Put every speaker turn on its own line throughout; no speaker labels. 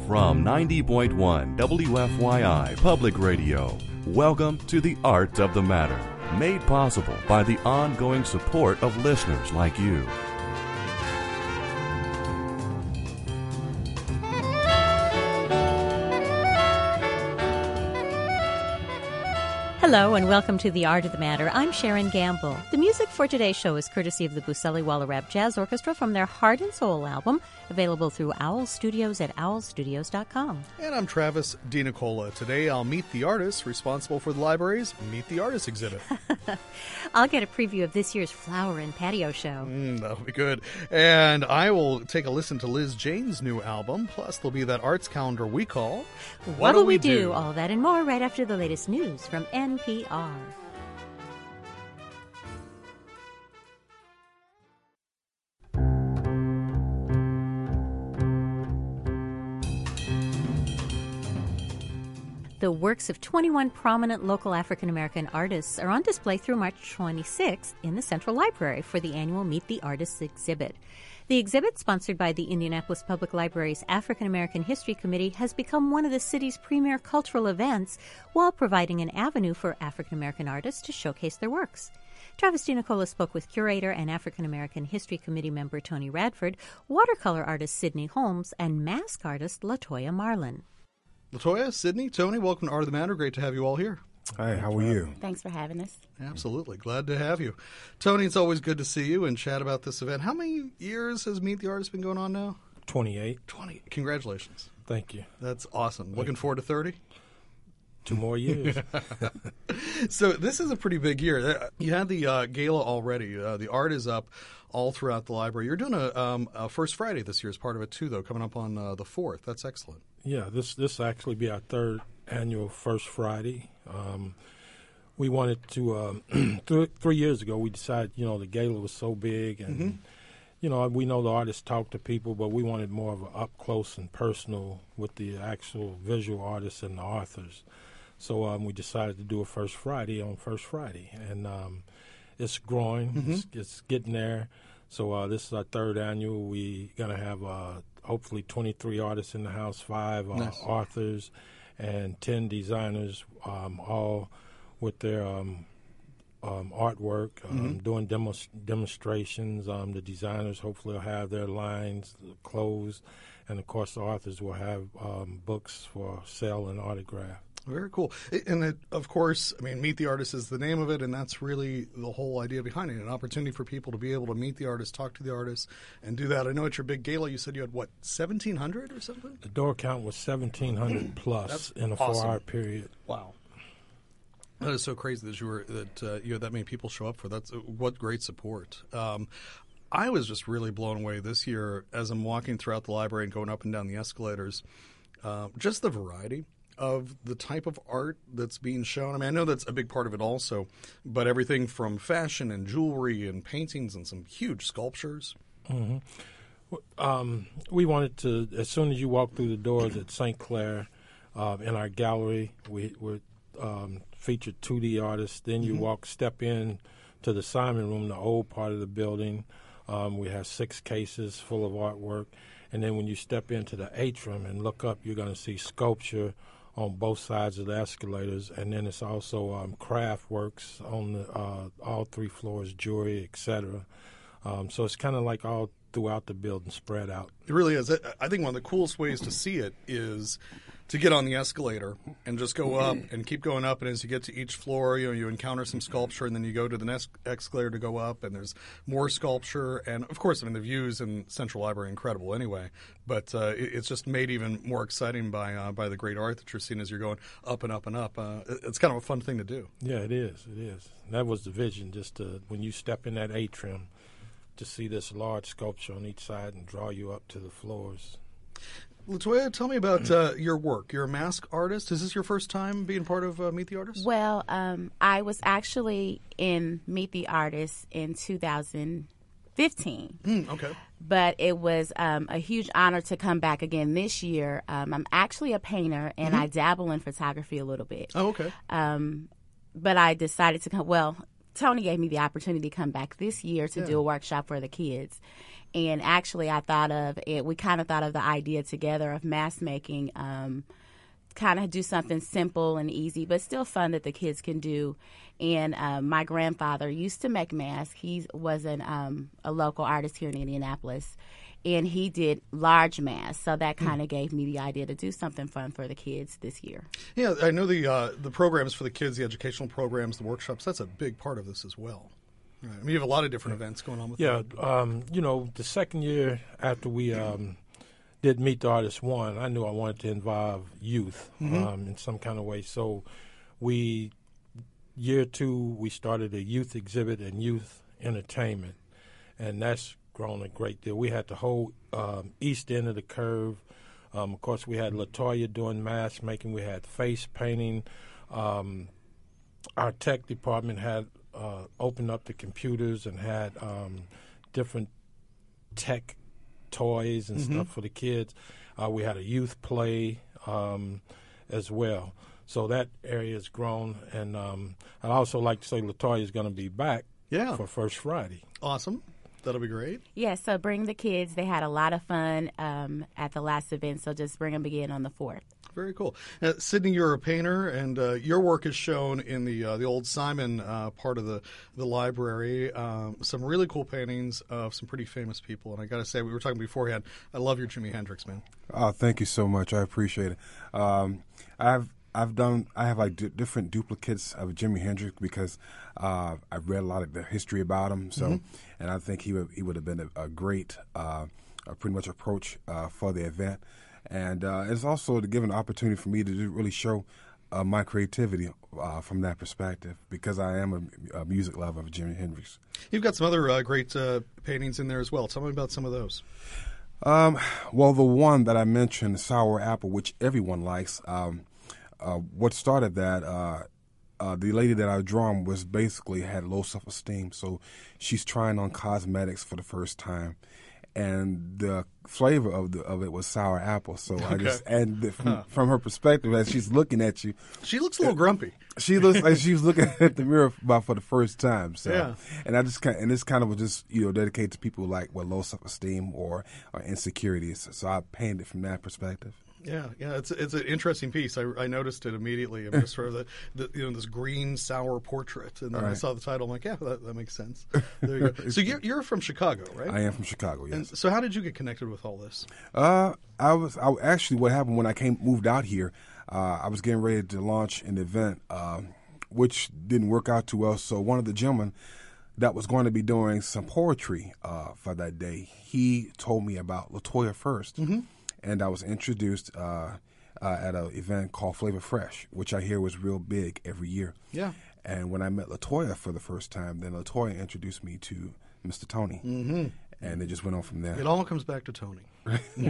From 90.1 WFYI Public Radio, welcome to The Art of the Matter, made possible by the ongoing support of listeners like you.
Hello and welcome to The Art of the Matter. I'm Sharon Gamble. The music for today's show is courtesy of the Buseli Waller-Rap Jazz Orchestra from their Heart and Soul album, available through Owl Studios at owlstudios.com.
And I'm Travis DiNicola. Today I'll meet the artist responsible for the library's Meet the Artist exhibit.
I'll get a preview of this year's Flower and Patio show.
That'll be good. And I will take a listen to Liz Jane's new album. Plus there'll be that arts calendar we call
What'll We Do? All that and more right after the latest news from NPR. The works of 21 prominent local African-American artists are on display through March 26th in the Central Library for the annual Meet the Artists exhibit. The exhibit, sponsored by the Indianapolis Public Library's African-American History Committee, has become one of the city's premier cultural events while providing an avenue for African-American artists to showcase their works. Travis DiNicola spoke with curator and African-American History Committee member Tony Radford, watercolor artist Sydney Holmes, and mask artist LaToya Marlin.
LaToya, Sydney, Tony, welcome to Art of the Matter. Great to have you all here.
Hi, how are you?
Thanks for having us.
Absolutely. Glad to have you. Tony, it's always good to see you and chat about this event. How many years has Meet the Artist been going on now?
28.
20. Congratulations.
Thank you.
That's awesome. Looking forward to 30?
2 more years.
So this is a pretty big year. You had the gala already. The art is up all throughout the library. You're doing a First Friday this year as part of it, too, though, coming up on the 4th. That's excellent.
Yeah, this actually be our third annual First Friday. We wanted to, 3 years ago, we decided, the gala was so big and, we know the artists talk to people, but we wanted more of an up close and personal with the actual visual artists and the authors. So we decided to do a First Friday on First Friday, and it's growing. It's getting there. So this is our third annual. We're going to have hopefully 23 artists in the house, 5 nice. Authors, and 10 designers, all with their artwork, doing demonstrations. The designers hopefully will have their lines, clothes, and of course the authors will have books for sale and autograph.
Very cool. And of course, Meet the Artist is the name of it, and that's really the whole idea behind it, an opportunity for people to be able to meet the artist, talk to the artist, and do that. I know at your big gala you said you had, 1,700 or something?
The door count was 1,700 plus
that's
in a
awesome.
4-hour period.
Wow. That is so crazy that you had that many people show up for that. What great support. I was just really blown away this year as I'm walking throughout the library and going up and down the escalators. Just the variety of the type of art that's being shown. I know that's a big part of it also, but everything from fashion and jewelry and paintings and some huge sculptures.
Mm-hmm. We wanted to, as soon as you walk through the doors at St. Clair, in our gallery, we featured 2D artists. Then you step in to the Simon Room, the old part of the building. We have 6 cases full of artwork. And then when you step into the atrium and look up, you're going to see sculpture on both sides of the escalators. And then it's also craft works on all 3 floors, jewelry, etc. So it's kind of like all throughout the building, spread out.
It really is. I think one of the coolest ways to see it is to get on the escalator and just go up and keep going up. And as you get to each floor, you encounter some sculpture, and then you go to the next escalator to go up, and there's more sculpture. And, of course, the views in Central Library are incredible anyway. But it's just made even more exciting by the great art that you're seeing as you're going up and up and up. It's kind of a fun thing to do.
Yeah, it is. It is. That was the vision, just when you step in that atrium, to see this large sculpture on each side and draw you up to the floors.
LaToya, tell me about your work. You're a mask artist. Is this your first time being part of Meet the Artist?
Well, I was actually in Meet the Artist in 2015.
Okay.
But it was a huge honor to come back again this year. I'm actually a painter, and I dabble in photography a little bit.
Oh, okay.
But I decided to come, Tony gave me the opportunity to come back this year to do a workshop for the kids. And actually, I thought of it. We kind of thought of the idea together of mask making. Kind of do something simple and easy, but still fun that the kids can do. And my grandfather used to make masks. He was a local artist here in Indianapolis, and he did large masks. So that kind of gave me the idea to do something fun for the kids this year.
Yeah, I know the programs for the kids, the educational programs, the workshops, that's a big part of this as well. Right. I mean, you have a lot of different events going on with that.
The second year after we did Meet the Artist 1, I knew I wanted to involve youth in some kind of way. So year 2, we started a youth exhibit and youth entertainment, and that's grown a great deal. We had the whole east end of the curve. Of course, we had LaToya doing mask making. We had face painting. Our tech department had opened up the computers and had different tech toys and stuff for the kids. We had a youth play as well. So that area has grown. And I'd also like to say LaToya is going to be back for First Friday.
Awesome. That'll be great.
Yeah, so bring the kids. They had a lot of fun at the last event, so just bring them again on the 4th.
Very cool. Sydney, you're a painter, and your work is shown in the old Simon part of the library. Some really cool paintings of some pretty famous people. And I got to say, we were talking beforehand, I love your Jimi Hendrix, man.
Oh, thank you so much. I appreciate it. I have like different duplicates of Jimi Hendrix because I've read a lot of the history about him. So, and I think he would have been a great, pretty much approach for the event. And it's also to give an opportunity for me to really show my creativity from that perspective because I am a music lover of Jimi Hendrix.
You've got some other great paintings in there as well. Tell me about some of those.
Well, the one that I mentioned, Sour Apple, which everyone likes. What started that, the lady that I drawn was basically had low self-esteem, so she's trying on cosmetics for the first time, and the flavor of it was sour apple. So from her perspective, as she's looking at you,
she looks a little grumpy.
She looks like she was looking at the mirror for the first time. So, and this kind of was just dedicated to people like low self-esteem or insecurities. So I painted it from that perspective.
Yeah, it's an interesting piece. I noticed it immediately. I'm just sort of this green sour portrait, and then I saw the title. I'm like, yeah, that makes sense. There you go. So you're from Chicago, right?
I am from Chicago. Yes.
And so how did you get connected with all this?
I actually what happened when I moved out here. I was getting ready to launch an event, which didn't work out too well. So one of the gentlemen that was going to be doing some poetry for that day, he told me about LaToya first. And I was introduced at an event called Flavor Fresh, which I hear was real big every year. Yeah. And when I met LaToya for the first time, then LaToya introduced me to Mr. Tony. And it just went on from there.
It all comes back to Tony. Right. I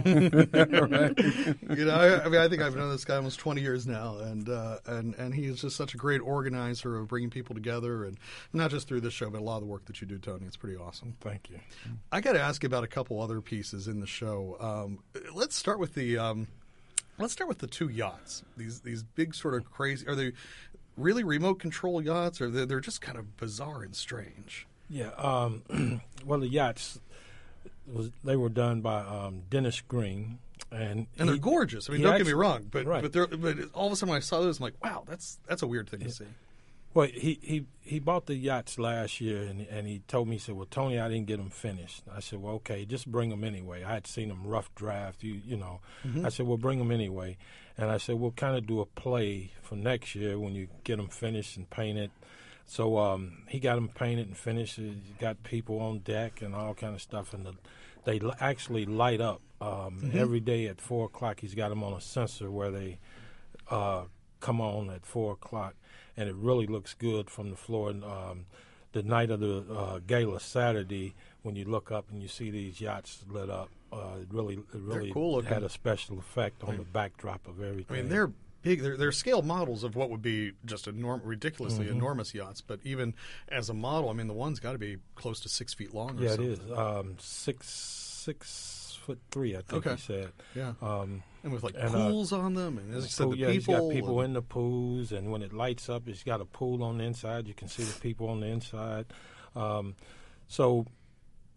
think I've known this guy almost 20 years now, and he is just such a great organizer of bringing people together, and not just through this show, but a lot of the work that you do, Tony. It's pretty awesome.
Thank you.
I got to ask you about a couple other pieces in the show. Let's start with the two yachts. These big sort of crazy. Are they really remote control yachts, or they're just kind of bizarre and strange?
Yeah. Well, the yachts. They were done by Dennis Green, and
they're gorgeous. I mean, don't get me wrong, but all of a sudden when I saw those, I'm like, wow, that's a weird thing to see.
Well, he bought the yachts last year, and he told me, he said, well, Tony, I didn't get them finished. I said, well, okay, just bring them anyway. I had seen them rough draft, you know. I said, well, bring them anyway. And I said, we'll kind of do a play for next year when you get them finished and painted. So he got them painted and finished. He got people on deck and all kind of stuff, and they actually light up every day at 4 o'clock. He's got them on a sensor where they come on at 4 o'clock, and it really looks good from the floor. And, the night of the gala Saturday, when you look up and you see these yachts lit up, it really cool had a special effect on the backdrop of everything.
I mean, they're big. They're scale models of what would be just ridiculously enormous yachts. But even as a model, I mean, the one's got to be close to 6 feet long. Or something.
It is 6'3", I think he said.
Yeah, and with pools on them, and as you said, the people.
He's got people in the pools, and when it lights up, it's got a pool on the inside. You can see the people on the inside. So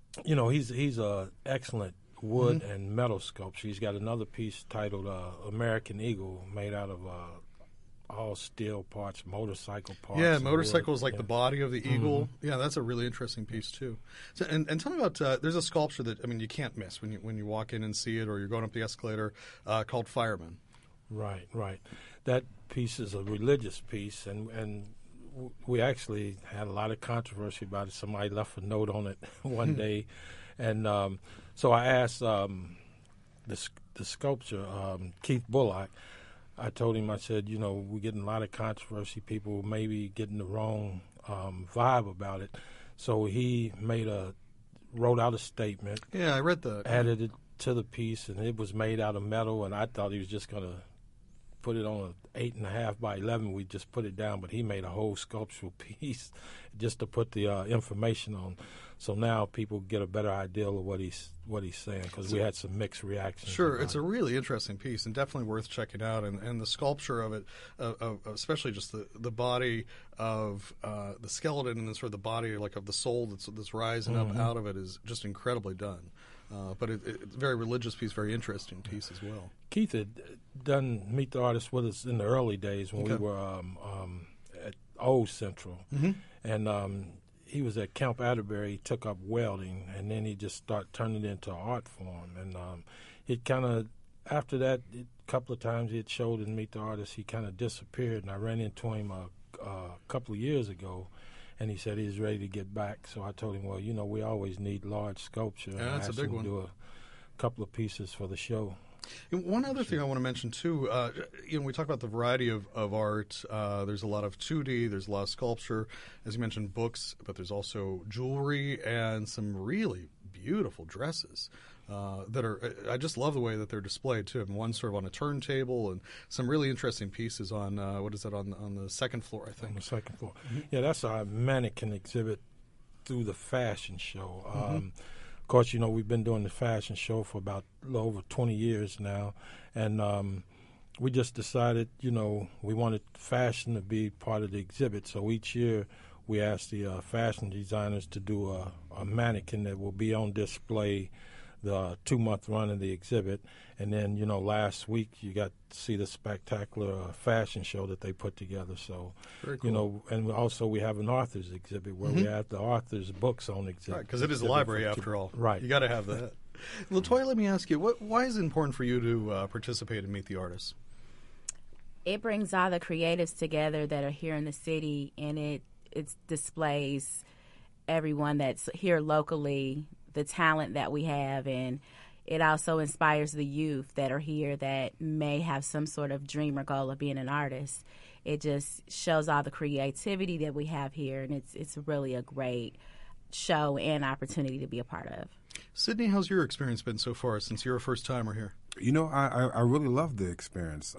he's a excellent wood and metal sculpture. He's got another piece titled American Eagle, made out of all steel parts, motorcycle parts.
Yeah, motorcycle is like the body of the eagle. Yeah, that's a really interesting piece too. So, and tell me about there's a sculpture that you can't miss when you walk in and see it, or you're going up the escalator, called Fireman.
Right. That piece is a religious piece, and we actually had a lot of controversy about it. Somebody left a note on it one day, and so I asked the sculptor, Keith Bullock. I told him, I said, we're getting a lot of controversy. People maybe getting the wrong vibe about it. So he wrote out a statement.
Yeah, I read that.
Added it to the piece, and it was made out of metal. And I thought he was just going to put it on an 8.5 by 11. We just put it down, but he made a whole sculptural piece just to put the information on. So now people get a better idea of what he's saying, because we had some mixed reactions.
Sure, it's a really interesting piece and definitely worth checking out. And the sculpture of it, especially just the body of the skeleton and then sort of the body like of the soul that's rising up out of it is just incredibly done. But it's a very religious piece, very interesting piece as well.
Keith had done Meet the Artist with us in the early days when we were at Old Central, and he was at Camp Atterbury. He took up welding, and then he just started turning it into an art form. And it kind of, after that, a couple of times he had showed in Meet the Artist, he kind of disappeared. And I ran into him a couple of years ago, and he said he was ready to get back. So I told him, well, we always need large sculpture.
Yeah, that's a big one.
Do a couple of pieces for the show.
And one other thing I want to mention too, we talk about the variety of art. There's a lot of 2D, there's a lot of sculpture, as you mentioned, books, but there's also jewelry and some really beautiful dresses that are. I just love the way that they're displayed too. And one sort of on a turntable, and some really interesting pieces on what is that on the second floor? I think
on the second floor. Yeah, that's our mannequin exhibit through the fashion show. Of course, we've been doing the fashion show for about a little over 20 years now, and we just decided, we wanted fashion to be part of the exhibit. So each year we ask the fashion designers to do a mannequin that will be on display the 2-month run of the exhibit. And then, last week you got to see the spectacular fashion show that they put together. So,
very cool.
And also we have an author's exhibit where we have the author's books on exhibit.
Right, because it is a library after all.
Right.
You got to have that. LaToya, let me ask you, why is it important for you to participate and Meet the Artist?
It brings all the creatives together that are here in the city, and it displays everyone that's here locally, the talent that we have, and it also inspires the youth that are here that may have some sort of dream or goal of being an artist. It just shows all the creativity that we have here, and it's really a great show and opportunity to be a part of.
Sydney, how's your experience been so far since you're a first-timer here?
I really love the experience.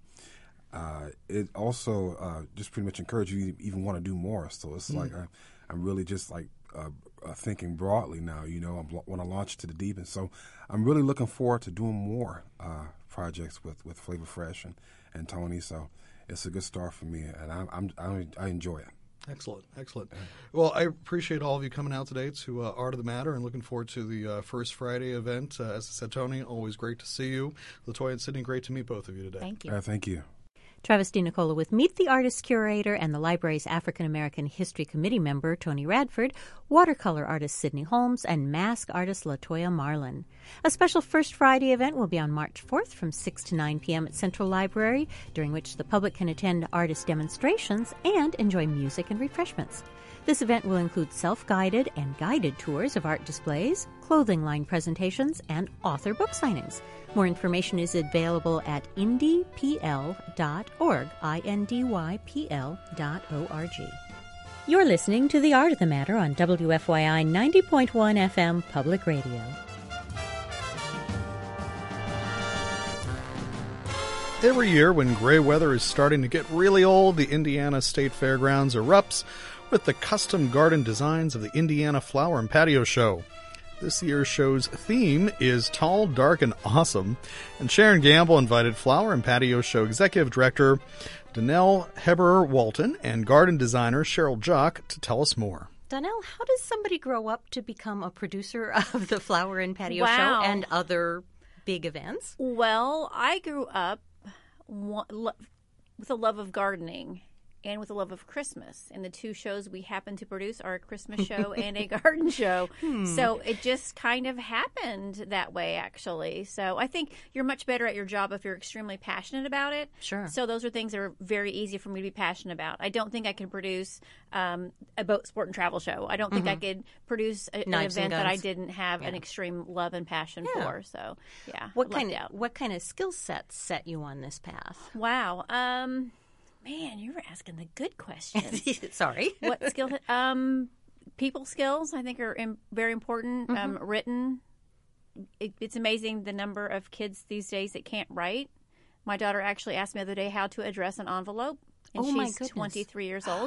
It also just pretty much encourages you to even want to do more. So it's like I'm really just like thinking broadly now. I want to launch to the deep, and so I'm really looking forward to doing more projects with Flavor Fresh and Tony. So it's a good start for me, and I enjoy it.
Excellent. Well, I appreciate all of you coming out today to Art of the Matter, and looking forward to the First Friday event. As I said, Tony, always great to see you. LaToya and Sydney, great to meet both of you today.
Thank you.
Thank you.
Travis DiNicola with Meet the Artist curator and the library's African American History Committee member, Tony Radford, watercolor artist Sydney Holmes, and mask artist LaToya Marlin. A special First Friday event will be on March 4th from 6 to 9 p.m. at Central Library, during which the public can attend artist demonstrations and enjoy music and refreshments. This event will include self-guided and guided tours of art displays, clothing line presentations, and author book signings. More information is available at indypl.org, indypl.org. You're listening to The Art of the Matter on WFYI 90.1 FM Public Radio.
Every year when gray weather is starting to get really old, the Indiana State Fairgrounds erupts with the custom garden designs of the Indiana Flower and Patio Show. This year's show's theme is Tall, Dark, and Awesome, and Sharon Gamble invited Flower and Patio Show Executive Director Danelle Heberer-Walton and garden designer Cheryl Jock to tell us more.
Donnell, how does somebody grow up to become a producer of the Flower and Patio
Wow.
Show and other big events?
Well, I grew up with a love of gardening and with a love of Christmas. And the two shows we happen to produce are a Christmas show and a garden show. So it just kind of happened that way, actually. So I think you're much better at your job if you're extremely passionate about it.
Sure.
So those are things that are very easy for me to be passionate about. I don't think I can produce a boat, sport, and travel show. I don't think I could produce an
Knives and
event that I
guns.
didn't have an extreme love and passion for. So, yeah.
What
lucked
kind
out.
of skill sets set you on this path?
Wow. Man, you were asking the good questions.
Sorry.
What skill? People skills, I think, are very important. Written. It's amazing the number of kids these days that can't write. My daughter actually asked me the other day how to address an envelope, and
Oh, my
she's
goodness.
23 years old.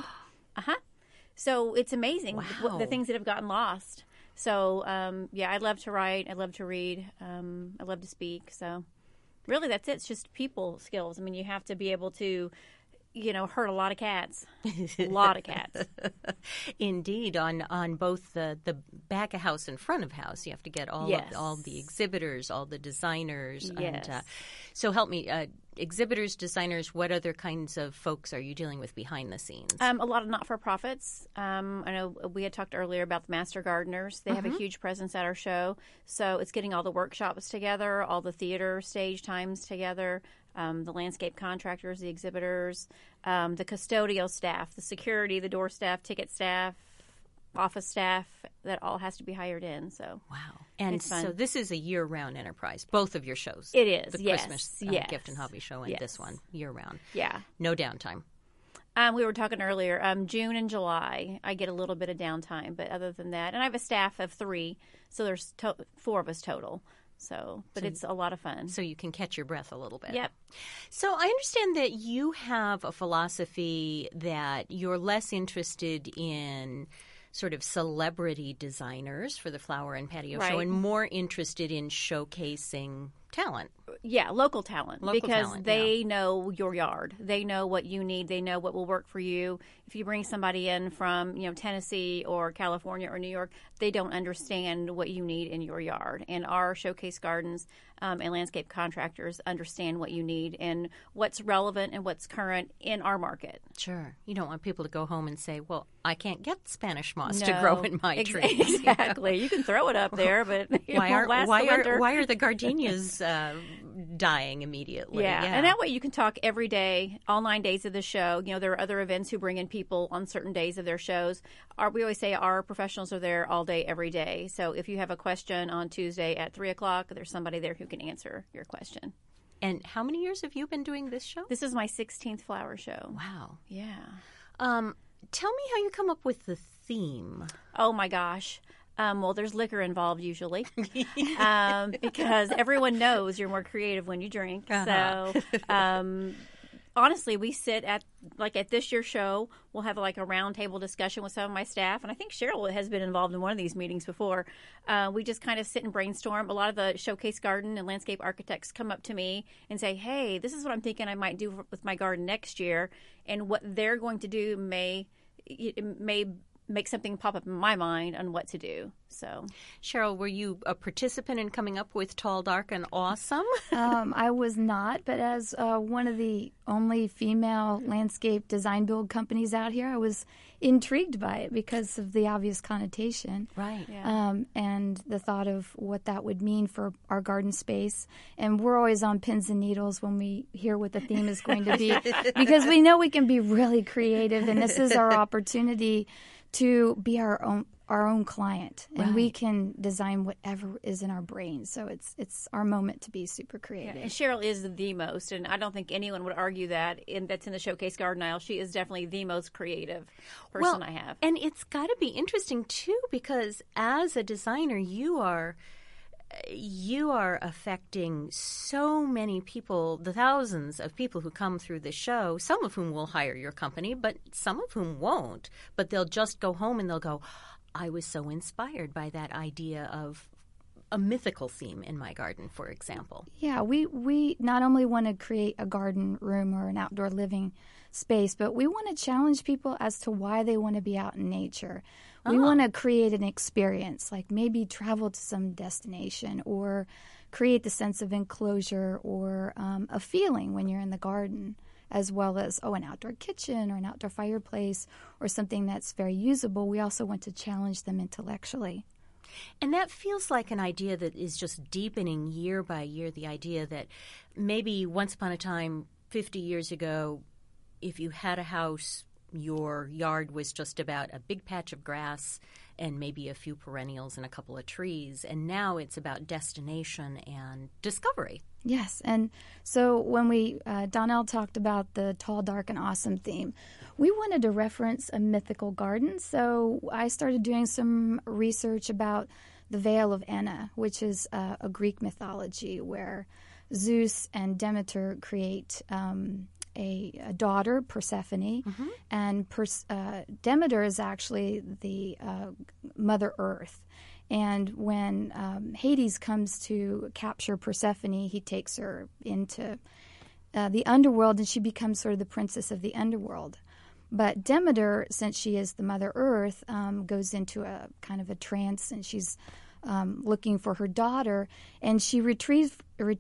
So it's amazing
Wow.
the things that have gotten lost. So, I love to write. I love to read. I love to speak. So really, that's it. It's just people skills. I mean, you have to be able to hurt a lot of cats. A lot of cats.
Indeed, on both the back of house and front of house, you have to get all the exhibitors, all the designers.
Yes.
And, so help me, exhibitors, designers. What other kinds of folks are you dealing with behind the scenes?
A lot of not-for-profits. I know we had talked earlier about the Master Gardeners. They have a huge presence at our show. So it's getting all the workshops together, all the theater stage times together, the landscape contractors, the exhibitors, the custodial staff, the security, the door staff, ticket staff, office staff. That all has to be hired in. So
Wow. And
it's fun.
so this is a year-round enterprise, both of your shows.
It is,
The
yes,
Christmas
yes.
Gift and Hobby Show and
Yes.
this one, year-round.
yeah.
No downtime.
We were talking earlier, June and July, I get a little bit of downtime, but other than that, and I have a staff of 3, so there's 4 of us total. So, but it's a lot of fun.
So you can catch your breath a little bit.
Yep.
So I understand that you have a philosophy that you're less interested in sort of celebrity designers for the Flower and Patio Show
Right.
and more interested in showcasing talent.
Yeah, local talent.
Local
because
talent,
they know your yard. They know what you need. They know what will work for you. If you bring somebody in from, Tennessee or California or New York, they don't understand what you need in your yard. And our showcase gardens and landscape contractors understand what you need and what's relevant and what's current in our market.
Sure. You don't want people to go home and say, well, I can't get Spanish moss to
No.
grow in my tree.
Exactly. You can throw it up there, but it
Why
won't last the winter.
are the gardenias dying immediately?
Yeah, and that way you can talk every day, all 9 days of the show. There are other events who bring in people on certain days of their shows. We always say our professionals are there all day, every day. So if you have a question on Tuesday at 3 o'clock, there's somebody there who can answer your question.
And how many years have you been doing this show?
This is my 16th flower show.
Wow.
Yeah.
Tell me how you come up with the theme.
Oh, my gosh. Well, there's liquor involved usually because everyone knows you're more creative when you drink. So honestly, we sit at this year's show, we'll have like a round table discussion with some of my staff. And I think Cheryl has been involved in one of these meetings before. We just kind of sit and brainstorm. A lot of the showcase garden and landscape architects come up to me and say, hey, this is what I'm thinking I might do with my garden next year. And what they're going to do may make something pop up in my mind on what to do. So,
Cheryl, were you a participant in coming up with Tall, Dark, and Awesome?
I was not, but as one of the only female landscape design build companies out here, I was intrigued by it because of the obvious connotation.
Right.
yeah.
And the thought of what that would mean for our garden space. And we're always on pins and needles when we hear what the theme is going to be because we know we can be really creative, and this is our opportunity to be our own client, and we can design whatever is in our brain. So it's our moment to be super creative.
And Cheryl is the most, and I don't think anyone would argue that. That's in the showcase garden aisle. She is definitely the most creative person I have.
And it's got to be interesting too, because as a designer, you are affecting so many people, the thousands of people who come through the show, some of whom will hire your company, but some of whom won't. But they'll just go home and they'll go, I was so inspired by that idea of a mythical theme in my garden, for example.
Yeah, we not only want to create a garden room or an outdoor living space, but we want to challenge people as to why they want to be out in nature. We want to create an experience, like maybe travel to some destination or create the sense of enclosure or a feeling when you're in the garden, as well as, an outdoor kitchen or an outdoor fireplace or something that's very usable. We also want to challenge them intellectually.
And that feels like an idea that is just deepening year by year, the idea that maybe once upon a time, 50 years ago, if you had a house, your yard was just about a big patch of grass and maybe a few perennials and a couple of trees. And now it's about destination and discovery.
Yes, and so when Donnell talked about the tall, dark, and awesome theme, we wanted to reference a mythical garden. So I started doing some research about the Vale of Enna, which is a Greek mythology where Zeus and Demeter create a daughter, Persephone, and Demeter is actually the Mother Earth. And when Hades comes to capture Persephone, he takes her into the underworld, and she becomes sort of the princess of the underworld. But Demeter, since she is the Mother Earth, goes into a kind of a trance, and she's looking for her daughter, and she retrieves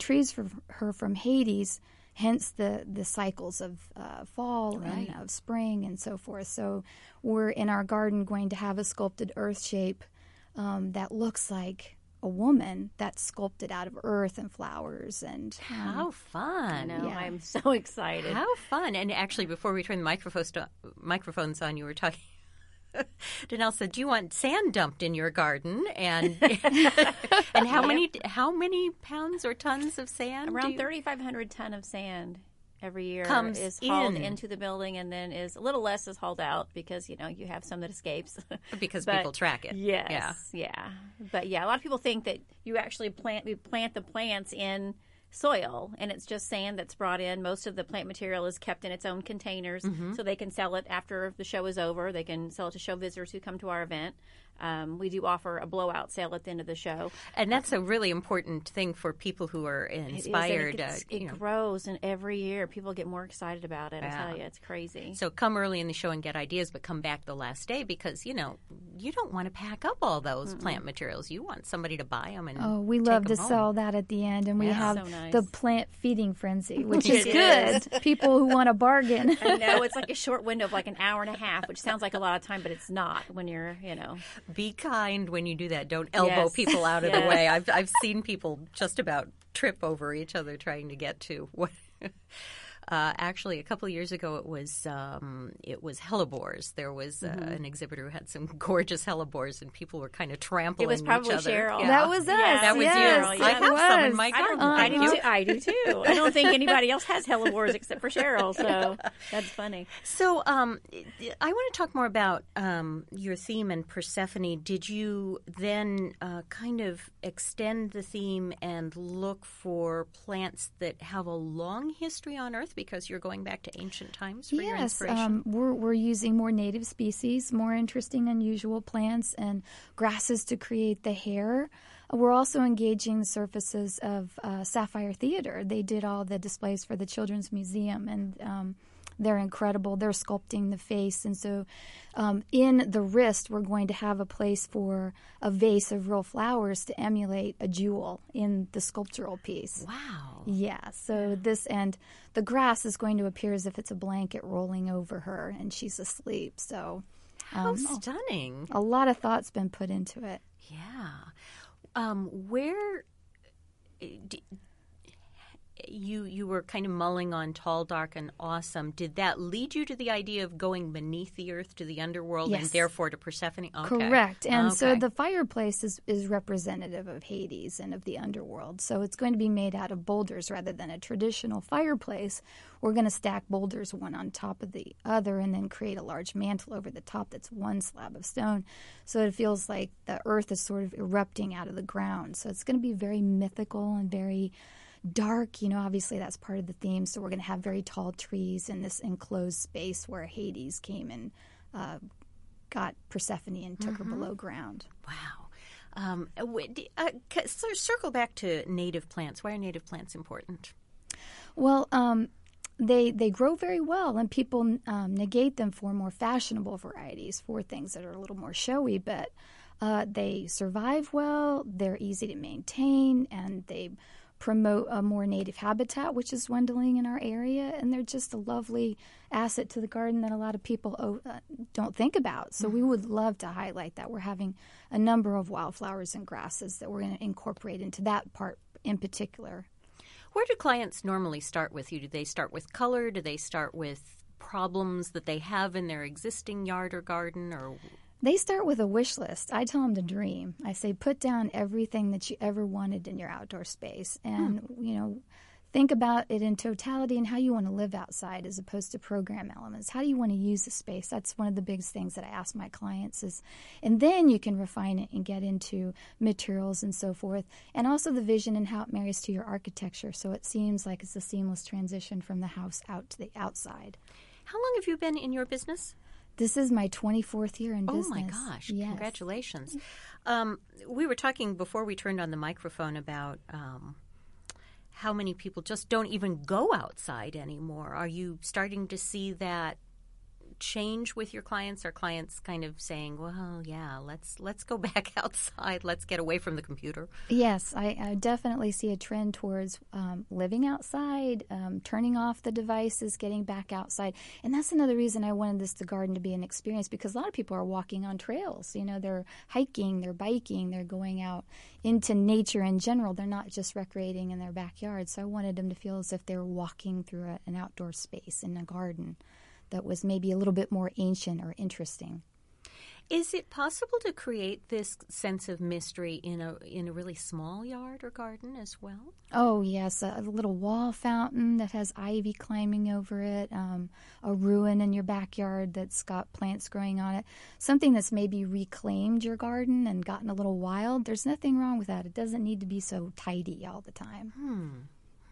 her from Hades. Hence the cycles of fall and of spring and so forth. So we're in our garden going to have a sculpted earth shape that looks like a woman that's sculpted out of earth and flowers. And
how fun!
I know,
yeah.
I'm so excited.
How fun! And actually, before we turn the microphones on, you were talking. Donnell said, "Do you want sand dumped in your garden?" And and how many pounds or tons of sand?
Around 3,500 ton of sand every year is
in.
hauled into the building, and then is a little less is hauled out because you have some that escapes
because
but,
people track it.
Yes, yeah. But yeah, a lot of people think that you actually plant the plants in soil, and it's just sand that's brought in. Most of the plant material is kept in its own containers, so they can sell it after the show is over. They can sell it to show visitors who come to our event. We do offer a blowout sale at the end of the show.
And that's a really important thing for people who are inspired.
It grows, and every year people get more excited about it.
Yeah.
I tell you, it's crazy.
So come early in the show and get ideas, but come back the last day because, you don't want to pack up all those plant materials. You want somebody to buy them and
we love to sell that at the end. And we have
so nice.
the plant feeding frenzy, which is good. People who want a bargain.
I know, it's like a short window of like an hour and a half, which sounds like a lot of time, but it's not when you're,
Be kind when you do that. Don't elbow people out of the way. I've seen people just about trip over each other trying to get to what. Actually, a couple of years ago, it was hellebores. There was an exhibitor who had some gorgeous hellebores, and people were kind of trampling each other.
It was probably Cheryl.
Yeah.
That was us.
Yeah,
that was
yes,
you. I have some in my garden.
I do too. I don't think anybody else has hellebores except for Cheryl, so that's funny.
So I want to talk more about your theme and Persephone. Did you then kind of extend the theme and look for plants that have a long history on Earth because you're going back to ancient times for your inspiration?
We're using more native species, more interesting, unusual plants and grasses to create the hair. We're also engaging the surfaces of Sapphire Theater. They did all the displays for the Children's Museum, and they're incredible. They're sculpting the face. And so in the wrist, we're going to have a place for a vase of real flowers to emulate a jewel in the sculptural piece.
Wow.
Yeah. So and the grass is going to appear as if it's a blanket rolling over her and she's asleep. So
how stunning.
A lot of thought's been put into it.
Yeah. Where... You were kind of mulling on tall, dark, and awesome. Did that lead you to the idea of going beneath the earth to the underworld and therefore to Persephone? Okay.
Correct. And so the fireplace is representative of Hades and of the underworld. So it's going to be made out of boulders rather than a traditional fireplace. We're going to stack boulders one on top of the other and then create a large mantle over the top that's one slab of stone. So it feels like the earth is sort of erupting out of the ground. So it's going to be very mythical and very dark. Obviously that's part of the theme. So we're going to have very tall trees in this enclosed space where Hades came and got Persephone and took her below ground.
Wow. Circle back to native plants. Why are native plants important?
Well, they grow very well, and people negate them for more fashionable varieties, for things that are a little more showy, but they survive well, they're easy to maintain, and they promote a more native habitat, which is dwindling in our area, and they're just a lovely asset to the garden that a lot of people don't think about. So we would love to highlight that. We're having a number of wildflowers and grasses that we're going to incorporate into that part in particular.
Where do clients normally start with you? Do they start with color? Do they start with problems that they have in their existing yard or garden? Or
they start with a wish list. I tell them to dream. I say put down everything that you ever wanted in your outdoor space, and think about it in totality and how you want to live outside as opposed to program elements. How do you want to use the space? That's one of the biggest things that I ask my clients is, and then you can refine it and get into materials and so forth, and also the vision and how it marries to your architecture, so it seems like it's a seamless transition from the house out to the outside.
How long have you been in your business?
This is my 24th year in business.
Oh, my gosh.
Yes.
Congratulations. We were talking before we turned on the microphone about how many people just don't even go outside anymore. Are you starting to see that change with your clients? Are clients kind of saying, well, yeah, let's go back outside. Let's get away from the computer?
Yes, I definitely see a trend towards living outside, turning off the devices, getting back outside. And that's another reason I wanted the garden to be an experience, because a lot of people are walking on trails. They're hiking, they're biking, they're going out into nature in general. They're not just recreating in their backyard. So I wanted them to feel as if they were walking through an outdoor space in a garden that was maybe a little bit more ancient or interesting.
Is it possible to create this sense of mystery in a really small yard or garden as well?
Oh, yes. A little wall fountain that has ivy climbing over it, a ruin in your backyard that's got plants growing on it, something that's maybe reclaimed your garden and gotten a little wild. There's nothing wrong with that. It doesn't need to be so tidy all the time.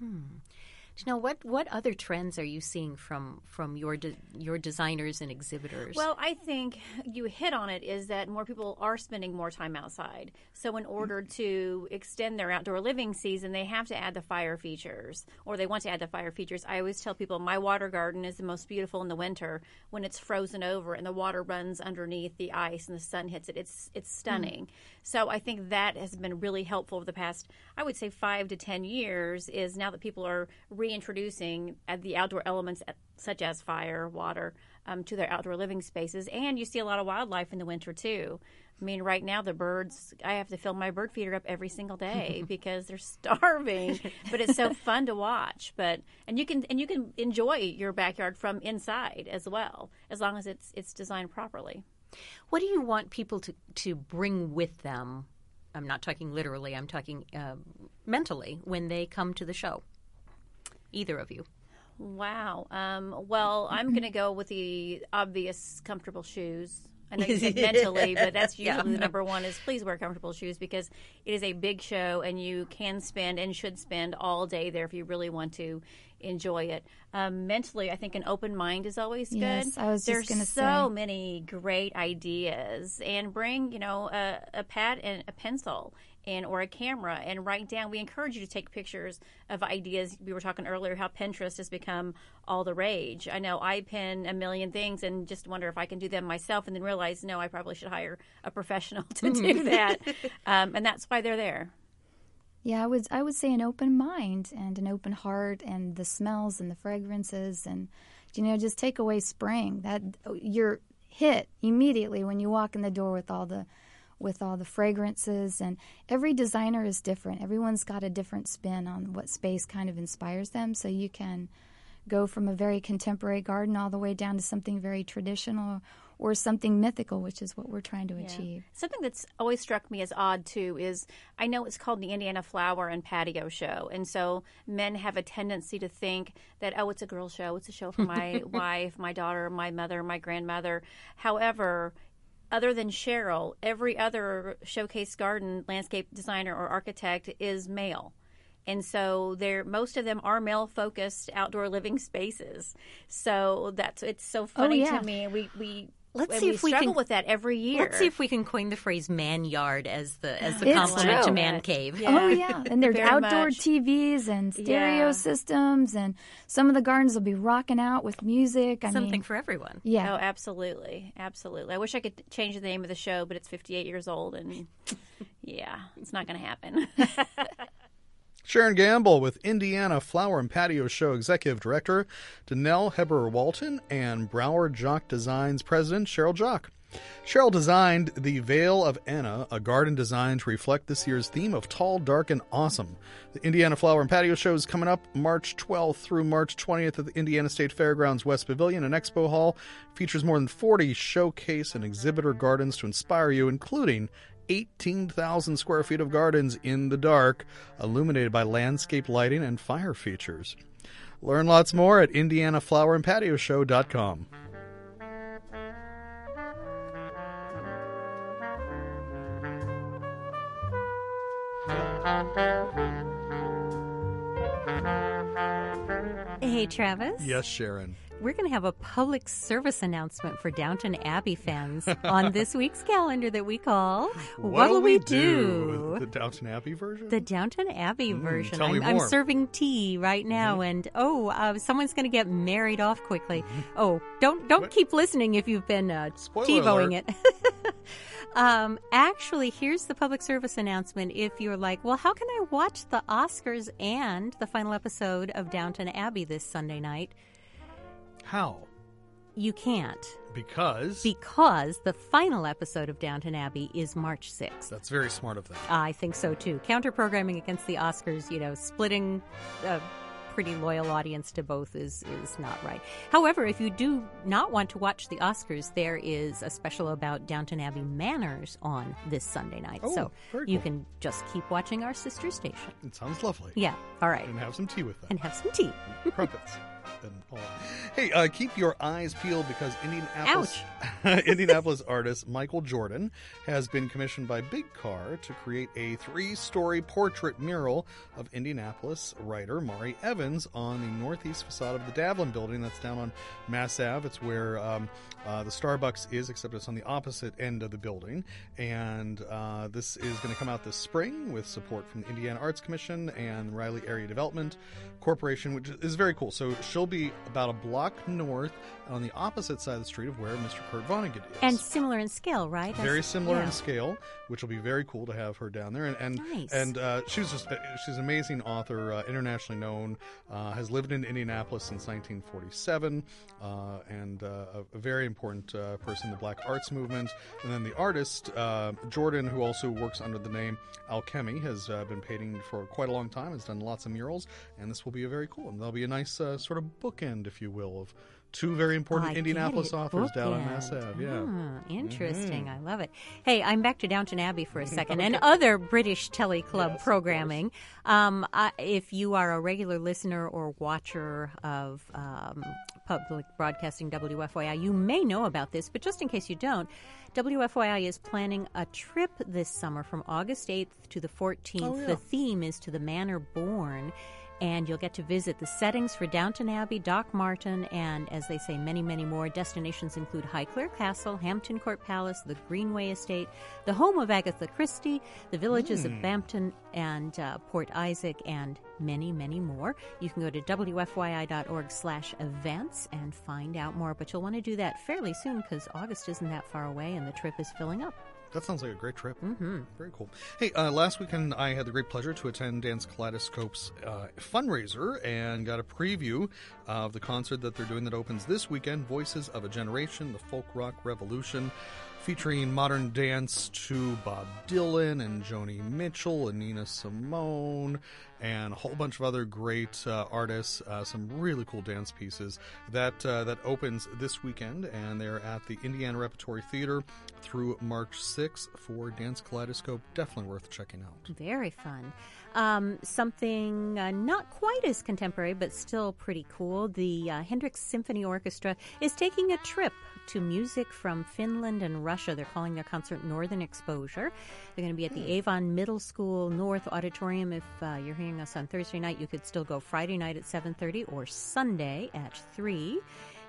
Now, what other trends are you seeing from your designers and exhibitors?
Well, I think you hit on it, is that more people are spending more time outside. So in order to extend their outdoor living season, they have to add the fire features, or they want to add the fire features. I always tell people my water garden is the most beautiful in the winter when it's frozen over and the water runs underneath the ice and the sun hits it. It's stunning. So I think that has been really helpful over the past, I would say, 5 to 10 years, is now that people are reintroducing the outdoor elements such as fire, water, to their outdoor living spaces. And you see a lot of wildlife in the winter, too. I mean, right now the birds, I have to fill my bird feeder up every single day because they're starving, but it's so fun to watch. And you can enjoy your backyard from inside as well, as long as it's designed properly.
What do you want people to bring with them? I'm not talking literally, I'm talking mentally when they come to the show. Either of you.
Wow. Well, I'm going to go with the obvious comfortable shoes. I know you said mentally, but that's usually the number one, is please wear comfortable shoes, because it is a big show and you can spend and should spend all day there if you really want to enjoy it. Mentally, I think an open mind is always good.
Yes, I was just going to say.
There's so many great ideas, and bring, a pad and a pencil or a camera and write down. We encourage you to take pictures of ideas. We were talking earlier how Pinterest has become all the rage. I know I pin a million things and just wonder if I can do them myself, and then realize, no, I probably should hire a professional to do that. And that's why they're there.
Yeah, I would say an open mind and an open heart, and the smells and the fragrances, and just take away spring. That you're hit immediately when you walk in the door with all the fragrances. And every designer is different. Everyone's got a different spin on what space kind of inspires them. So you can go from a very contemporary garden all the way down to something very traditional, or something mythical, which is what we're trying to achieve.
Something that's always struck me as odd, too, is I know it's called the Indiana Flower and Patio Show. And so men have a tendency to think that, oh, it's a girl show. It's a show for my wife, my daughter, my mother, my grandmother. However, other than Cheryl, every other showcase garden landscape designer or architect is male. And so most of them are male-focused outdoor living spaces. So it's so funny to me. We
Let's
and
see
we
if we
struggle
can
with that every year.
Let's see if we can coin the phrase "man yard" as the
It's
compliment
true.
to man cave.
Yeah.
Oh, yeah. And there's
Very
outdoor
much.
TVs and stereo
Yeah.
systems, and some of the gardens will be rocking out with music.
Something
mean,
for everyone.
yeah.
Oh, absolutely. Absolutely. I wish I could change the name of the show, but it's 58 years old, and yeah, it's not going to happen.
Sharon Gamble with Indiana Flower and Patio Show Executive Director Danelle Heber-Walton and Broward Jock Designs President Cheryl Jock. Cheryl designed the Vale of Anna, a garden design to reflect this year's theme of tall, dark, and awesome. The Indiana Flower and Patio Show is coming up March 12th through March 20th at the Indiana State Fairgrounds West Pavilion and Expo Hall. Features more than 40 showcase and exhibitor gardens to inspire you, including 18,000 square feet of gardens in the dark, illuminated by landscape lighting and fire features. Learn lots more at indianaflowerandpatioshow.com.
Hey, Travis.
Yes, Sharon.
We're going to have a public service announcement for Downton Abbey fans on this week's calendar that we call
What'll We Do? The Downton Abbey version?
The Downton Abbey version.
tell me
I'm
more.
serving tea right now, and someone's going to get married off quickly. Oh, don't keep listening if you've been
Spoiler
TiVoing
alert.
it. Actually, here's the public service announcement. If you're like, well, how can I watch the Oscars and the final episode of Downton Abbey this Sunday night?
How?
You can't.
Because
the final episode of Downton Abbey is March 6th.
that's very smart of them.
I think so, too. Counter-programming against the Oscars, splitting a pretty loyal audience to both is not right. However, if you do not want to watch the Oscars, there is a special about Downton Abbey Manners on this Sunday night.
Oh,
so
very
you
cool.
can just keep watching our sister station.
It sounds lovely.
Yeah, all right.
And have some tea with them.
And have some tea.
Crumpets. And all. Hey, keep your eyes peeled because Indianapolis artist Michael Jordan has been commissioned by Big Car to create a 3-story portrait mural of Indianapolis writer Mari Evans on the northeast facade of the Davlin building that's down on Mass Ave. It's where the Starbucks is, except it's on the opposite end of the building. And this is going to come out this spring with support from the Indiana Arts Commission and Riley Area Development Corporation, which is very cool. So she'll be about a block north on the opposite side of the street of where Mr. Kurt Vonnegut is.
And similar in scale, right?
Very similar
yeah.
in scale, which will be very cool to have her down there. And
Nice.
she's an amazing author, internationally known, has lived in Indianapolis since 1947, and a very important person in the Black Arts Movement. And then the artist, Jordan, who also works under the name Alchemy, has been painting for quite a long time, has done lots of murals, and this will be a very cool. And there'll be a nice sort of bookend, if you will, of two very important Indianapolis authors down on Mass Ave. Yeah.
Interesting. I love it. Hey, I'm back to Downton Abbey for a second and other British Telly Club programming. If you are a regular listener or watcher of public broadcasting WFYI, you may know about this, but just in case you don't, WFYI is planning a trip this summer from August 8th to the 14th.
Oh, yeah.
The theme is To the Manor Born. And you'll get to visit the settings for Downton Abbey, Doc Martin, and, as they say, many, many more. Destinations include Highclere Castle, Hampton Court Palace, the Greenway Estate, the home of Agatha Christie, the villages of Bampton and Port Isaac, and many, many more. You can go to wfyi.org/events and find out more. But you'll want to do that fairly soon because August isn't that far away and the trip is filling up.
That sounds like a great trip. Mm-hmm. Very cool. Hey, last weekend I had the great pleasure to attend Dance Kaleidoscope's fundraiser and got a preview of the concert that they're doing that opens this weekend, Voices of a Generation, the Folk Rock Revolution, featuring modern dance to Bob Dylan and Joni Mitchell and Nina Simone and a whole bunch of other great artists, some really cool dance pieces. That opens this weekend, and they're at the Indiana Repertory Theater through March 6th for Dance Kaleidoscope. Definitely worth checking out.
Very fun. Something not quite as contemporary, but still pretty cool. The Hendrix Symphony Orchestra is taking a trip to music from Finland and Russia. They're calling their concert Northern Exposure. They're going to be at the Avon Middle School North Auditorium. If you're hearing us on Thursday night, you could still go Friday night at 7:30 or Sunday at 3.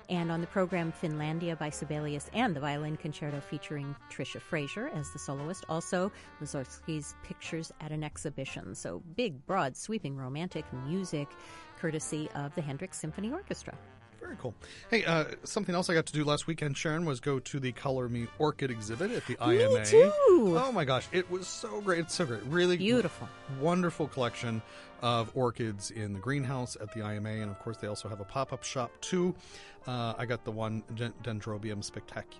And on the program, Finlandia by Sibelius and the Violin Concerto featuring Tricia Frazier as the soloist. Also, Mussorgsky's Pictures at an Exhibition. So big, broad, sweeping romantic music courtesy of the Hendrix Symphony Orchestra.
Very cool. Hey, something else I got to do last weekend, Sharon, was go to the Color Me Orchid exhibit at the IMA.
Me too.
Oh my gosh, it was so great. It's so great. Really
beautiful.
Wonderful collection of orchids in the greenhouse at the IMA, and of course they also have a pop-up shop too. I got the one Dendrobium spectacular.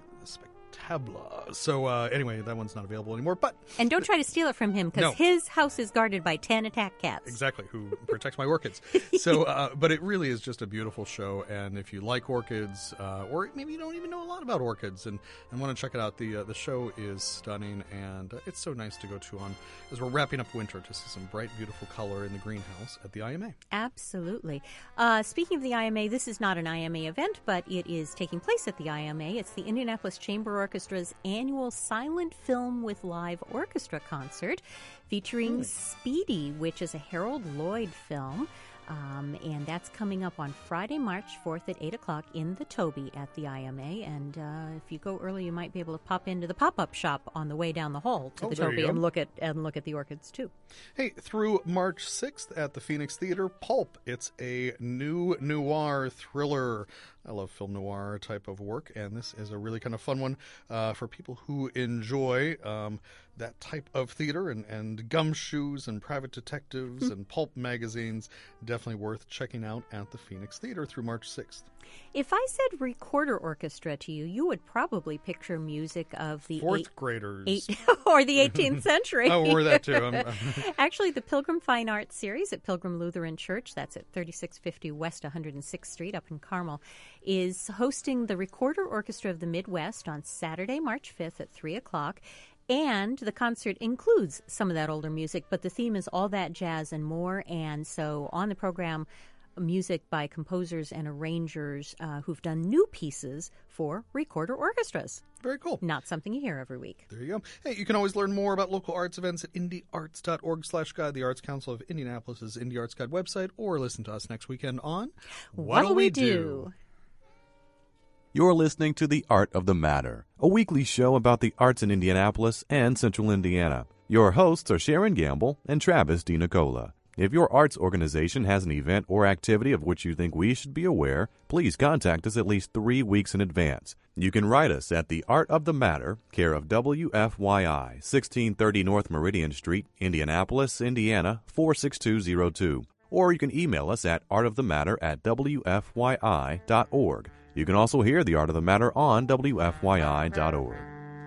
So anyway, that one's not available anymore.
And don't try to steal it from him, because his house is guarded by 10 attack cats.
Exactly, who protects my orchids. So, but it really is just a beautiful show. And if you like orchids, or maybe you don't even know a lot about orchids and want to check it out, the show is stunning, and it's so nice to go to on as we're wrapping up winter to see some bright, beautiful color in the greenhouse at the IMA.
Absolutely. Speaking of the IMA, this is not an IMA event, but it is taking place at the IMA. It's the Indianapolis Chamber Orchestra's annual Silent Film with Live Orchestra concert featuring Speedy, which is a Harold Lloyd film. And that's coming up on Friday, March 4th at 8 o'clock in the Toby at the IMA. And if you go early, you might be able to pop into the pop-up shop on the way down the hall to the Toby and look at the orchids, too.
Hey, through March 6th at the Phoenix Theater, Pulp. It's a new noir thriller. I love film noir type of work, and this is a really kind of fun one for people who enjoy that type of theater and gumshoes and private detectives and pulp magazines. Definitely worth checking out at the Phoenix Theater through March 6th.
If I said recorder orchestra to you, you would probably picture music of the
fourth graders
or the 18th century.
Oh, or that too.
Actually, the Pilgrim Fine Arts Series at Pilgrim Lutheran Church, that's at 3650 West 106th Street up in Carmel, is hosting the Recorder Orchestra of the Midwest on Saturday, March 5th at 3 o'clock. And the concert includes some of that older music, but the theme is all that jazz and more. And so on the program, music by composers and arrangers who've done new pieces for recorder orchestras.
Very cool.
Not something you hear every week.
There you go. Hey, you can always learn more about local arts events at indiearts.org/guide, the Arts Council of Indianapolis' Indie Arts Guide website, or listen to us next weekend on
What'll We Do?
You're listening to The Art of the Matter, a weekly show about the arts in Indianapolis and Central Indiana. Your hosts are Sharon Gamble and Travis DiNicola. If your arts organization has an event or activity of which you think we should be aware, please contact us at least 3 weeks in advance. You can write us at The Art of the Matter, care of WFYI, 1630 North Meridian Street, Indianapolis, Indiana, 46202. Or you can email us at artofthematter@wfyi.org. You can also hear The Art of the Matter on WFYI.org.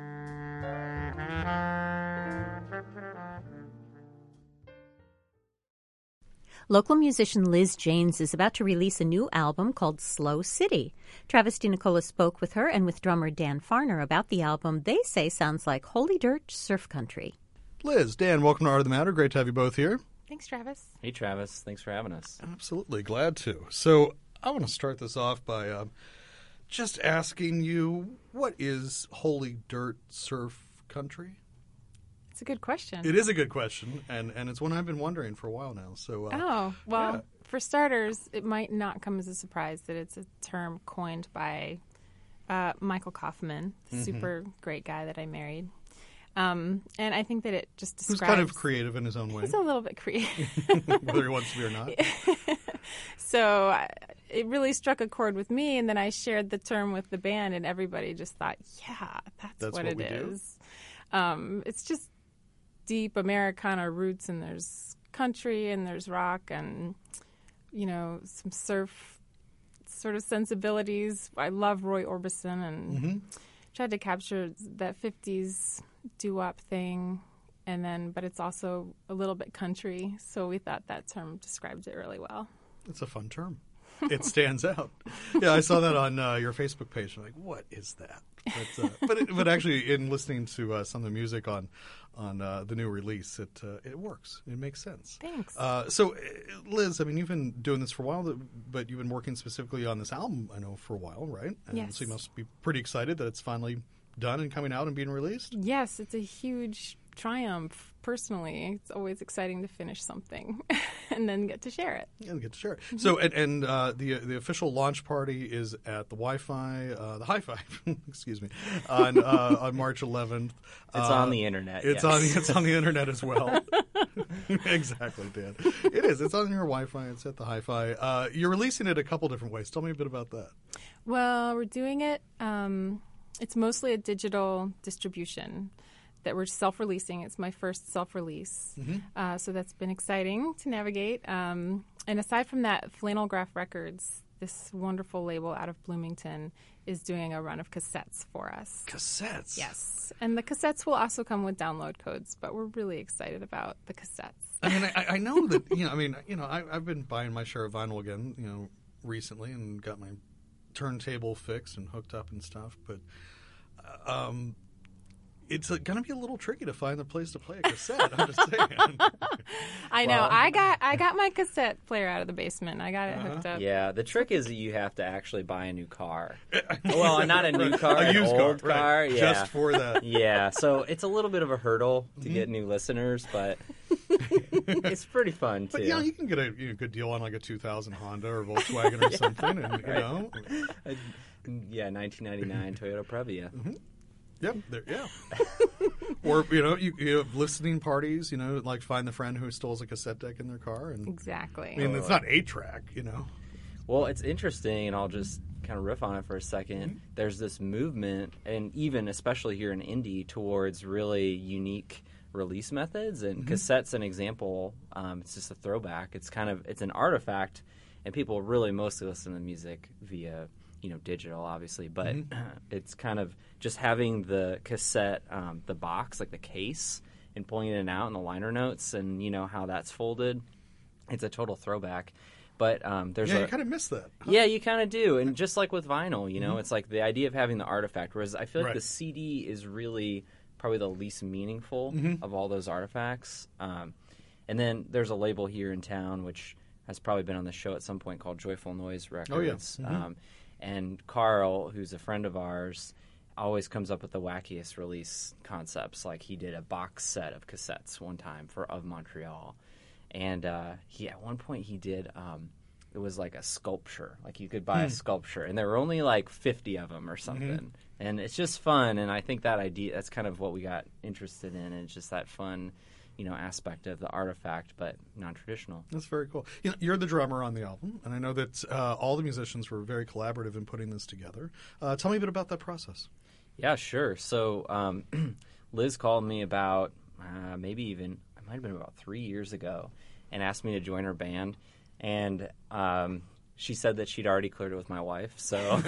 Local musician Liz Janes is about to release a new album called Slow City. Travis DiNicola spoke with her and with drummer Dan Farner about the album they say sounds like holy dirt surf country.
Liz, Dan, welcome to Art of the Matter. Great to have you both here.
Thanks, Travis.
Hey, Travis. Thanks for having us.
Absolutely. Glad to. So I want to start this off by just asking you, what is holy dirt surf country?
It's a good question.
It is a good question, and it's one I've been wondering for a while now. So,
for starters, it might not come as a surprise that it's a term coined by Michael Kaufman, the super great guy that I married. And I think that it just describes...
Who's kind of creative in his own way.
He's a little bit creative.
Whether he wants to be or not.
So it really struck a chord with me, and then I shared the term with the band, and everybody just thought, yeah, that's what it is. It's just deep Americana roots, and there's country, and there's rock, and, some surf sort of sensibilities. I love Roy Orbison, and tried to capture that 50s doo-wop thing, but it's also a little bit country, so we thought that term described it really well.
It's a fun term. It stands out. Yeah, I saw that on your Facebook page. I'm like, what is that? But actually, in listening to some of the music on the new release, it works. It makes sense.
Thanks.
So, Liz, I mean, you've been doing this for a while, but you've been working specifically on this album, I know, for a while, right? And
yes.
So you must be pretty excited that it's finally done and coming out and being released?
Yes, it's a huge triumph personally. It's always exciting to finish something and then get to share it.
So, and the official launch party is at the the Hi-Fi, excuse me, on March 11th.
It's on the internet.
It's on the internet as well. Exactly, Dan. It is. It's on your Wi-Fi. It's at the Hi-Fi. You're releasing it a couple different ways. Tell me a bit about that.
Well, we're doing it. It's mostly a digital distribution that we're self-releasing. It's my first self-release. So that's been exciting to navigate. And aside from that, Flannel Graph Records, this wonderful label out of Bloomington, is doing a run of cassettes for us.
Cassettes?
Yes. And the cassettes will also come with download codes, but we're really excited about the cassettes.
I mean, I know that, I've been buying my share of vinyl again, recently and got my turntable fixed and hooked up and stuff, but it's going to be a little tricky to find a place to play a cassette. I'm just saying.
I know. Well, I got my cassette player out of the basement. I got it hooked up.
Yeah, the trick is that you have to actually buy a new car. Well, not a new car,
a used
old
car. Right.
Yeah.
Just for that.
Yeah, so it's a little bit of a hurdle to get new listeners, but it's pretty fun too.
But you can get a good deal on like a 2000 Honda or Volkswagen or something, and
Yeah, 1999 Toyota Previa.
Yep. Or you have listening parties. Like find the friend who stole a cassette deck in their car. And
exactly.
I mean, it's not 8-track.
Well, it's interesting, and I'll just kind of riff on it for a second. There's this movement, and even especially here in Indy, towards really unique release methods. And cassette's an example. It's just a throwback. It's an artifact, and people really mostly listen to music via digital, obviously, but it's kind of just having the cassette, the box, like the case, and pulling it out in the liner notes, and how that's folded. It's a total throwback. But there's
you kind of miss that.
Huh? Yeah, you kind of do. And just like with vinyl, it's like the idea of having the artifact, whereas I feel like the CD is really probably the least meaningful of all those artifacts. And then there's a label here in town, which has probably been on the show at some point, called Joyful Noise Records.
Oh, yeah.
And Carl, who's a friend of ours, always comes up with the wackiest release concepts. Like he did a box set of cassettes one time for Of Montreal. And at one point he did, it was like a sculpture. Like you could buy a sculpture. And there were only like 50 of them or something. And it's just fun. And I think that idea, that's kind of what we got interested in. And it's just that fun aspect of the artifact, but non-traditional.
That's very cool. You're the drummer on the album, and I know that all the musicians were very collaborative in putting this together. Tell me a bit about that process.
Yeah, sure. So Liz called me about it might have been about 3 years ago, and asked me to join her band. And she said that she'd already cleared it with my wife, so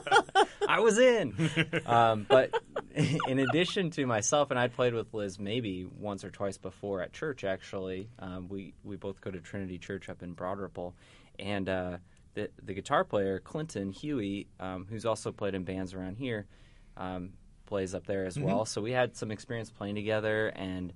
I was in. But in addition to myself, and I'd played with Liz maybe once or twice before at church, actually. We both go to Trinity Church up in Broad Ripple. And the guitar player, Clinton Huey, who's also played in bands around here, plays up there as well. So we had some experience playing together, and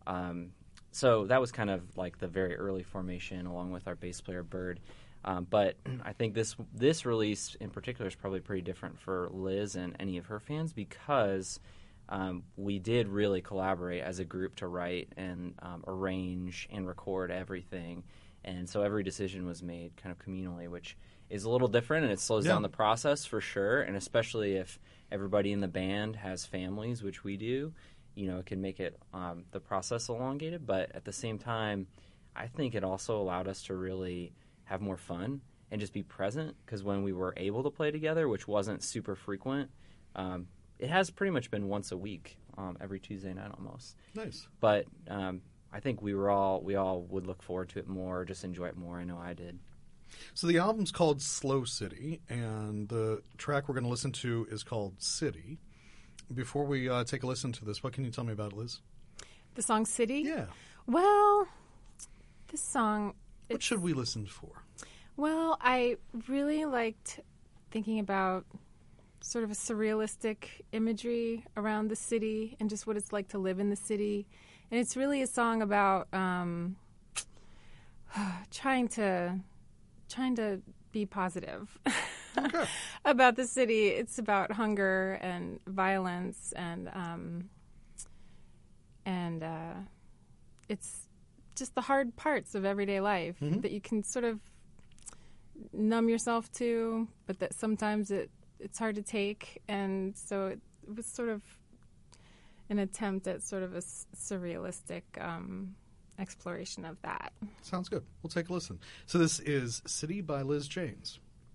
so that was kind of like the very early formation, along with our bass player, Bird. But I think this release in particular is probably pretty different for Liz and any of her fans, because we did really collaborate as a group to write and arrange and record everything. And so every decision was made kind of communally, which is a little different, and it slows down the process for sure. And especially if everybody in the band has families, which we do, it can make it the process elongated. But at the same time, I think it also allowed us to really have more fun and just be present, because when we were able to play together, which wasn't super frequent, it has pretty much been once a week, every Tuesday night almost.
Nice.
But I think we all would look forward to it more, just enjoy it more. I know I did.
So the album's called Slow City, and the track we're going to listen to is called City. Before we take a listen to this, what can you tell me about it, Liz?
The song City?
Yeah.
Well, this song...
What should we listen for?
Well, I really liked thinking about sort of a surrealistic imagery around the city and just what it's like to live in the city. And it's really a song about trying to be positive about the city. It's about hunger and violence and and it's just the hard parts of everyday life that you can sort of numb yourself to, but that sometimes it's hard to take, and so it was sort of an attempt at sort of a surrealistic exploration of that.
Sounds good. We'll take a listen. So this is City by Liz James.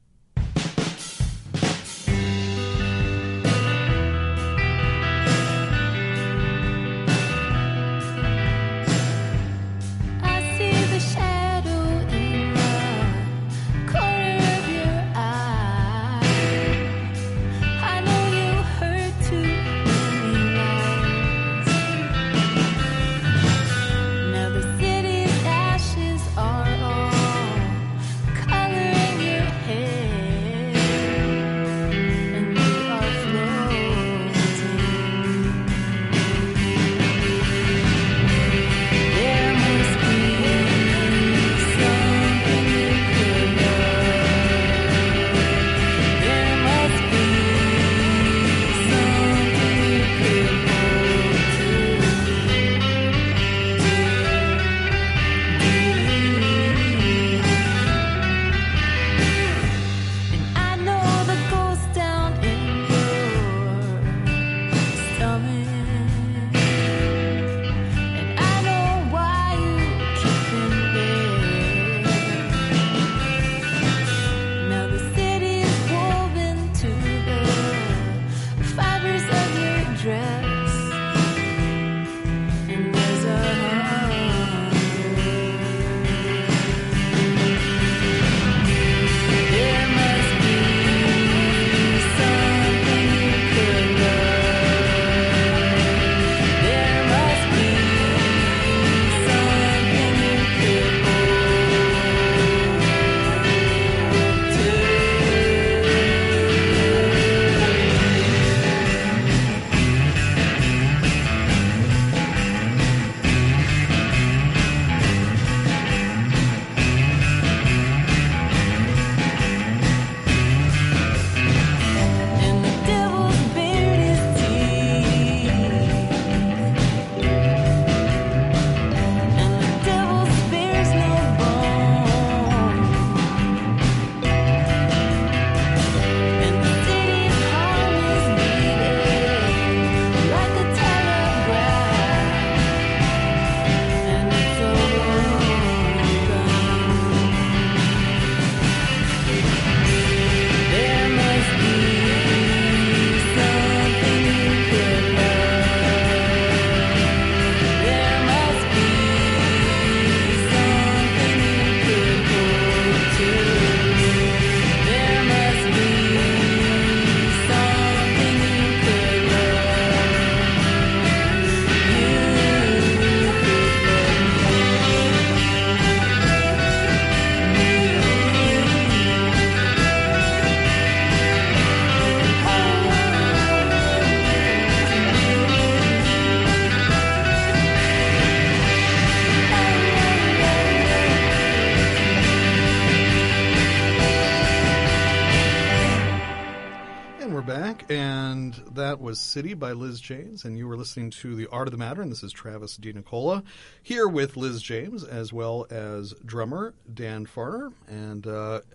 And that was City by Liz James, and you were listening to The Art of the Matter, and this is Travis DiNicola here with Liz James, as well as drummer Dan Farner, and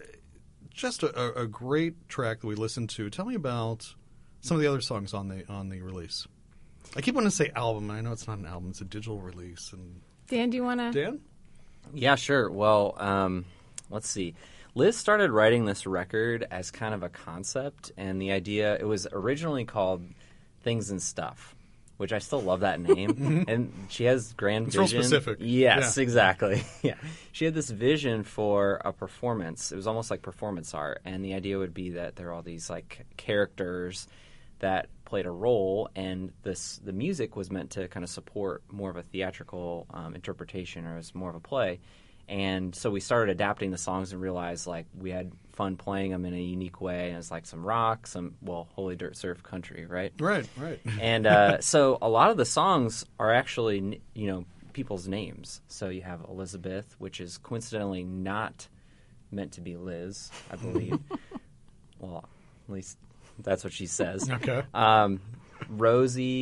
just a great track that we listened to. Tell me about some of the other songs on the release. I keep wanting to say album, and I know it's not an album, it's a digital release. And
Dan, do you want to?
Dan?
Yeah, sure. Well, let's see. Liz started writing this record as kind of a concept, and the idea, it was originally called Things and Stuff, which I still love that name. And she has grand vision.
It's real specific.
Yes,
yeah.
Exactly. Yeah. She had this vision for a performance. It was almost like performance art, and the idea would be that there are all these like characters that played a role, and the music was meant to kind of support more of a theatrical interpretation, or as more of a play. And so we started adapting the songs and realized like we had fun playing them in a unique way. And it's like some rock, Holy Dirt Surf country, right?
Right.
And so a lot of the songs are actually, people's names. So you have Elizabeth, which is coincidentally not meant to be Liz, I believe. Well, at least that's what she says.
Okay.
Rosie, I'm trying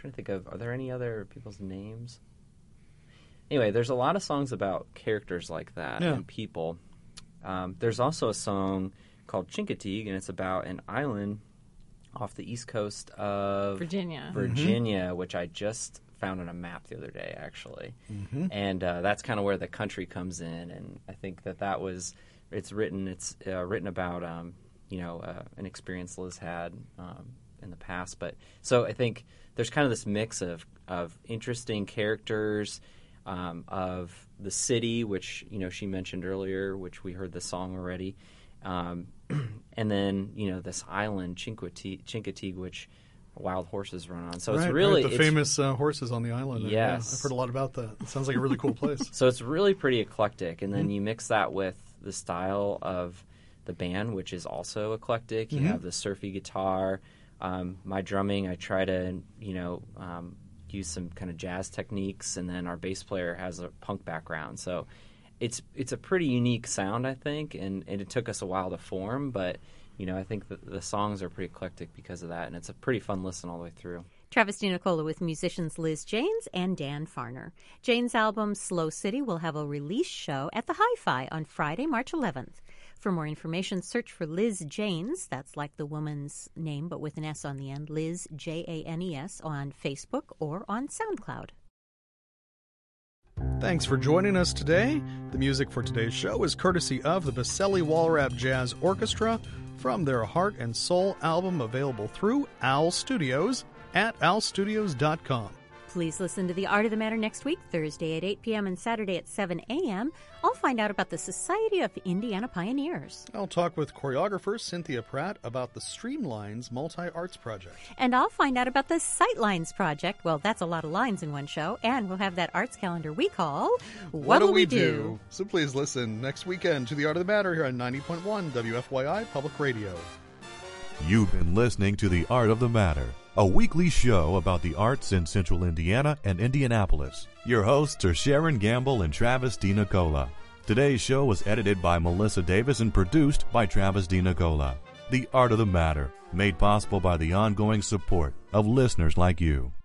trying to think of, are there any other people's names? Anyway, there's a lot of songs about characters like that and people. There's also a song called Chincoteague, and it's about an island off the east coast of Virginia, which I just found on a map the other day, actually. And that's kind of where the country comes in, and I think it's written about an experience Liz had in the past. But so I think there's kind of this mix of interesting characters, of the city, which she mentioned earlier, which we heard the song already, and then this island Chincoteague, which wild horses run on. So it's really
the famous horses on the island.
Yes,
I've heard a lot about that. It sounds like a really cool place.
So it's really pretty eclectic, and then you mix that with the style of the band, which is also eclectic. You have the surfy guitar. My drumming, I try to use some kind of jazz techniques, and then our bass player has a punk background. So it's a pretty unique sound, I think, and it took us a while to form, but I think that the songs are pretty eclectic because of that, and it's a pretty fun listen all the way through.
Travis DiNicola with musicians Liz Janes and Dan Farner. Jane's album Slow City will have a release show at the Hi-Fi on Friday, March 11th. For more information, search for Liz Janes, that's like the woman's name but with an S on the end, Liz, Janes, on Facebook or on SoundCloud.
Thanks for joining us today. The music for today's show is courtesy of the Baselli Walrap Jazz Orchestra from their Heart and Soul album, available through Owl Studios at owlstudios.com.
Please listen to The Art of the Matter next week, Thursday at 8 p.m. and Saturday at 7 a.m. I'll find out about the Society of Indiana Pioneers.
I'll talk with choreographer Cynthia Pratt about the Streamlines Multi-Arts Project.
And I'll find out about the Sightlines Project. Well, that's a lot of lines in one show. And we'll have that arts calendar we call What'll We Do?
So please listen next weekend to The Art of the Matter here on 90.1 WFYI Public Radio.
You've been listening to The Art of the Matter, a weekly show about the arts in Central Indiana and Indianapolis. Your hosts are Sharon Gamble and Travis DiNicola. Today's show was edited by Melissa Davis and produced by Travis DiNicola. The Art of the Matter, made possible by the ongoing support of listeners like you.